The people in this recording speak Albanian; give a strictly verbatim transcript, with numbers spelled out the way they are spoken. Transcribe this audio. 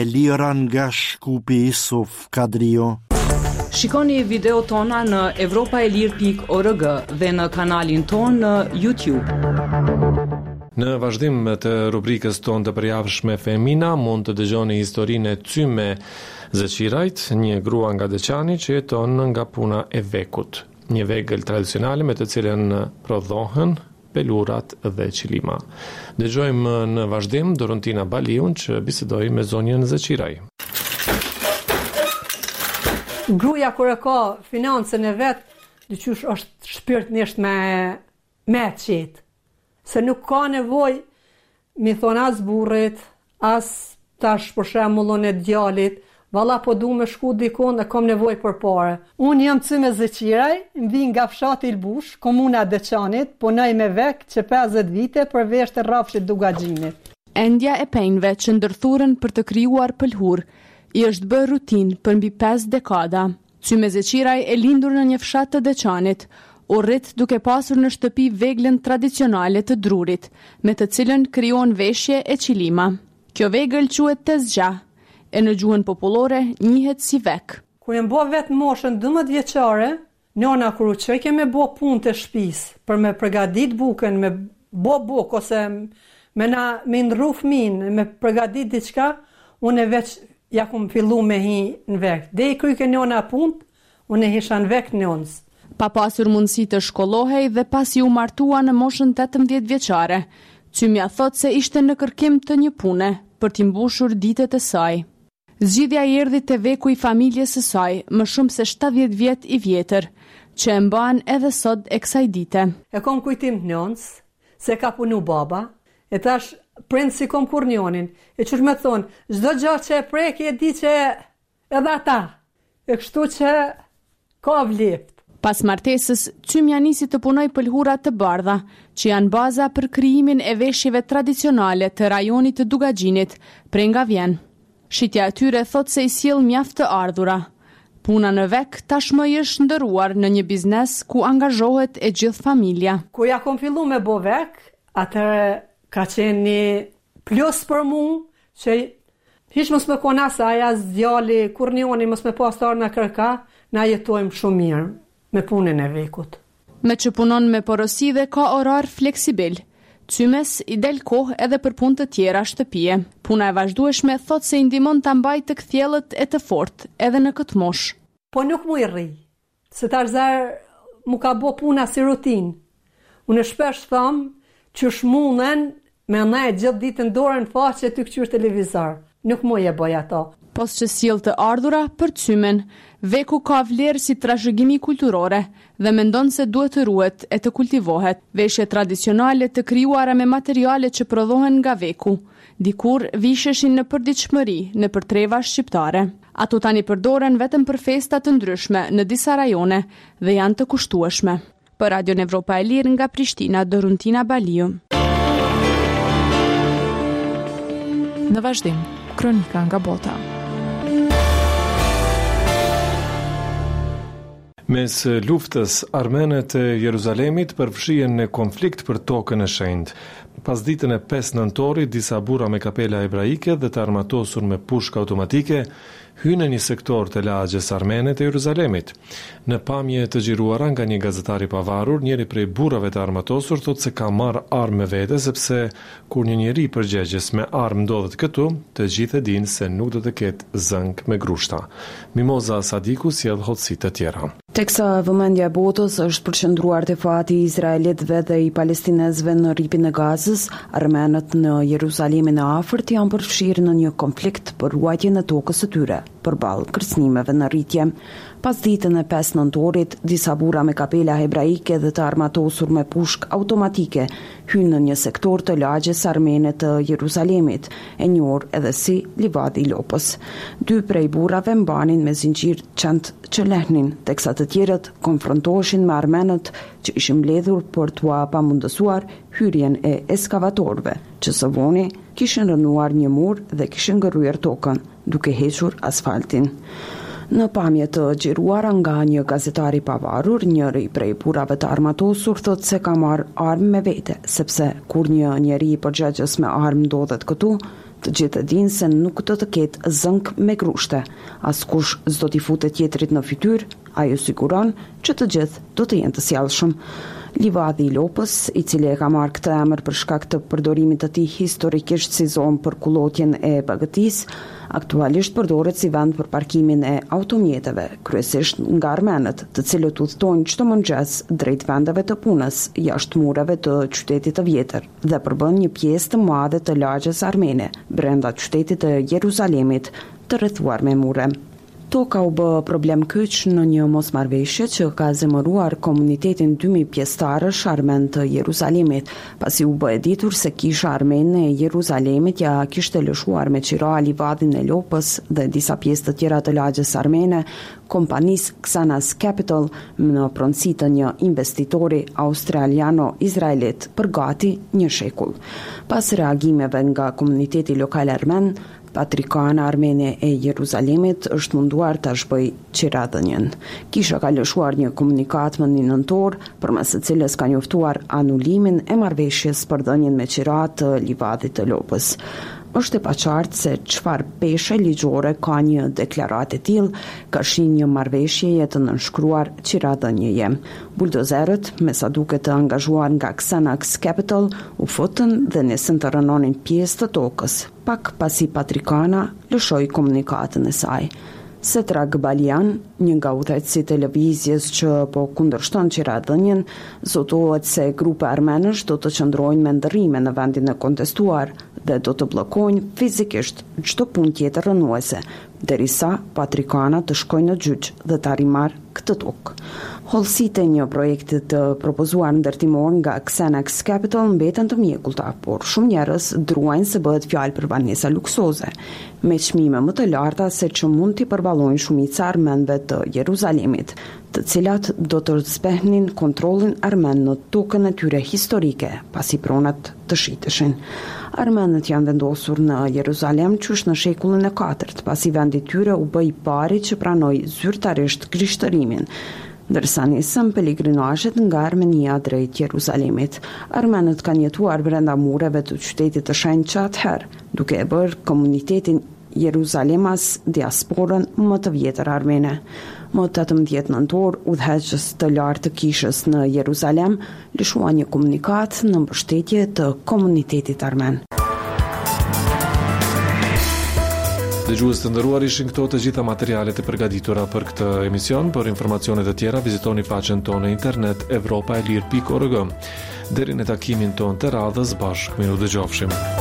Lira nga Shkupi Isuf Kadrio. Shikoni video tona në evropaelir pikë org dhe në kanalin ton në YouTube. Në vazhdim të rubrikës tonë të përjavshme Femina, mund të dëgjoni historinë e Cyme Zeqirajt, një grua nga Deçani që jeton nga puna e vekut. Një vegël tradicionale me të cilën prodhohen pelurat dhe qilima. Dëgjojmë në vazhdim Dorontina Baliun që bisedoi me zonjën Zeqiraj. Gruaja kur e ka financën e vet, dyqysh është shpirtnisht me me qetë. Se nuk ka nevojë mi thon as burrit, as tash për shembullun e djalit, valla po du me shku dikon e kam nevojë për parë. Unë jam Cyme Zeqiraj, mbi nga fshati Ilbush, komuna Deçanit, punoj me vek që pesëdhjetë vite përveç të rrafshit Dugaxhinit. Endja e penjve që ndërthuren për të krijuar pëlhur i është bërë rutinë për mbi pesë dekada. Cyme Zeqiraj e lindur në një fshat të Deçanit, u rrit duke pasur në shtëpi veglën tradicionale të drurit, me të cilën krijon veshje e qilima. Kjo vegël quhet tezgja, e në gjuhën popullore njihet si vek. Kur e mbo vetë moshën dymbëdhjetë vjeçare, nona kur u çoj me bo punë të shtëpisë për me përgatit bukën, me bo buk ose me na me ndrru fëmin, me përgatit diçka, unë veç ja kum fillu me hi në vek. Dhe i kryke njona punë, unë e hisha në vek njonës. Pa pasur mundësi të shkollohej dhe pasi u martua në moshën tetëmbëdhjetë vjeçare, Cymja thot se ishte në kërkim të një pune për t'i mbushur ditët e saj. Zgjidhja i erdhi te veku i familjes së saj, më shumë se shtatëdhjetë vjet i vjetër, që e mban edhe sot e kësaj dite. E kom kujtim të njonës, se ka punu baba, e tash prind si kom kur njonin, e qësh me thonë, çdo gjë që e preki e di që edhe ata, e kështu që ka vlift. Pas martesës, Cymja nisi të punoj pëlhura të bardha, që janë baza për krijimin e veshjeve tradicionale të rajonit të Dugaxhinit, prej nga vjen. Shitja e tyre thot se i sjell mjaft të ardhura. Puna në vek tashmë është ndëruar në një biznes ku angazhohet e gjithë familja. Kur ja kom fillu me bo vek, atëre ka qenë një plus për mu, që hiç mos me kona sa aja djali, kur njoni mos me pastar në kërka, na jetojmë shumë mirë me punën e vekut. Me që punon me porosi dhe ka orar fleksibil, Cymes i del kohë edhe për punë të tjera shtëpie. Puna e vazhdueshme thot se i ndihmon ta mbajë të kthjellët e të fortë edhe në këtë moshë. Po nuk mu i rri, se tash zar mu ka bo puna si rutinë. Unë shpesh thom që shmunen me ndaj gjithë ditën dorën faqe ty këqyr televizor. Nuk mu e boj ato. Pos që sjell të ardhura për Cymen, veku ka vlerë si trashëgimi kulturore dhe mendon se duhet të ruhet e të kultivohet. Veshje tradicionale të krijuara me materiale që prodhohen nga veku, dikur visheshin në përditshmëri në përtreva shqiptare. Ato tani përdoren vetëm për festa të ndryshme në disa rajone dhe janë të kushtueshme. Për Radion Evropa e Lirë nga Prishtina, Dorontina Baliu. Në vazhdim, kronika nga bota. Mes luftës, armenët e Jeruzalemit përfshihen në konflikt për tokën e shenjtë. Pas ditën e pesë nëntorit, disa burra me kapela hebraike dhe të armatosur me pushka automatike hynë në një sektor të lagjes armene të Jeruzalemit. Në pamje të xhiruara nga një gazetar i pavarur, njëri prej burrave të armatosur thotë se ka marrë armë me vete sepse kur një njeri përgjegjes me armë ndodhet këtu, të gjithë e dinë se nuk do të ketë zënk me grushta. Mimoza Sadiku sjell hoçi të tjera. Teksa vëmendja e botës është përqendruar te fati i Izraelitëve dhe i palestinezëve në rripin e Gazës, armenët në Jeruzalemin e afërt janë përfshirë në një konflikt për ruajtjen e tokës së tyre, përballë kërcënimeve në rritje. Pas ditën e pesë nëntorit, disa burra me kapela hebraike dhe të armatosur me pushk automatike hynë në një sektor të lagjes armene të Jeruzalemit, e njohur edhe si Livadi i Lopës. Dy prej burrave mbanin me zinxhir çant që lehnin, teksa të tjerët konfrontoheshin me armenët që ishin mbledhur për t'ua pamundësuar hyrjen e eskavatorëve, që së voni kishin rënuar një mur dhe kishin ngërryer tokën, duke hequr asfaltin. Në pamje të xhiruara nga një gazetar i pavarur, njëri prej burrave të armatosur thotë se ka marrë armë me vete, sepse kur një njeri i përgjegjes me armë ndodhet këtu, Të gjithë e dinë se nuk do të ketë zënk me grushte. Askush s'do t'i futet tjetrit në fytyrë, ajo siguron që të gjithë do të jenë të sjellshëm. Livadi i Lopës, i cili e ka marrë këtë emër për shkak të përdorimit të tij historikisht si zonë për kullotjen e bagëtisë, aktualisht përdoret si vend për parkimin e automjeteve, kryesisht nga armenët, të cilët udhtojnë çdo mëngjes drejt vendeve të punës jashtë mureve të qytetit të vjetër dhe përbën një pjesë të madhe të lagjes armene brenda qytetit të Jeruzalemit, të rrethuar me mure. Toka u bë problem kyç në një mosmarrëveshje që ka zemëruar komunitetin dy mijë pjesëtarësh armen të Jeruzalemit, pasi u bë e ditur se kisha armene e Jeruzalemit ja kishte lëshuar me qira livadin e Lopës dhe disa pjesë të tjera të lagjes armene kompanisë Xanas Capital në pronësi të një investitori australiano-izraelit për gati një shekull. Pas reagimeve nga komuniteti lokal armen, Patrikana armene e Jeruzalemit është munduar ta shpëj qiradhënien. Kisha ka lëshuar një komunikat më një nëntor, përmes së cilës ka njoftuar anulimin e marrëveshjes për dhënien me qira të livadit të Lopës. Është e paqartë se çfarë peshe ligjore ka një deklaratë e tillë, ka shi një marrëveshjeje të nënshkruar qiradhënieje. Buldozerët, me sa duket të angazhuar nga Xanax Capital, u futën dhe nisën të rënonin pjesë të tokës, pak pasi Patrikana lëshoi komunikatën e saj. Setrag Balian, një nga udhëheqësit e lëvizjes që po kundërshton qiradhënien, zotohet se grupe armenësh do të qëndrojnë me ndërrime në vendin e kontestuar dhe do të bllokojnë fizikisht çdo punë tjetër rënuese, derisa Patrikana të shkojnë në gjyq dhe të arrimar këtë tokë. Hollësitë e një projekti të propozuar ndërtimor nga Xanax Capital mbeten të mjekulta, por shumë njerëz druajnë se bëhet fjalë për banesa luksoze, me çmime më të larta se që mund t'i përballojnë shumica armenëve të Jeruzalemit, të cilat do të zbehnin kontrollin armen në tokën e tyre historike, pasi pronat të shiteshin. Armenët janë vendosur në Jeruzalem qysh në shekullin e katërt, pasi vendi i tyre u bë i pari që pranoi zyrtarisht krishtërimin, ndërsa nisën pelegrinazhet nga Armenia drejt Jeruzalemit. Armenët kanë jetuar brenda mureve të qytetit të shenjtë që atëherë, duke e bërë komunitetin Jeruzalemas diasporën më të vjetër armene. Më tetëmbëdhjetë nëntor, udhëheqës të lartë të kishës në Jeruzalem lëshua një komunikat në mbështetje të komunitetit armen. Dëgjues të nderuar, ishin këto të gjitha materialet e përgatitura për këtë emision. Për informacione të tjera vizitoni faqen tonë në internet evropa e lir pikë org. Deri në takimin tonë të radhës, bashkë miru dëgjofshim.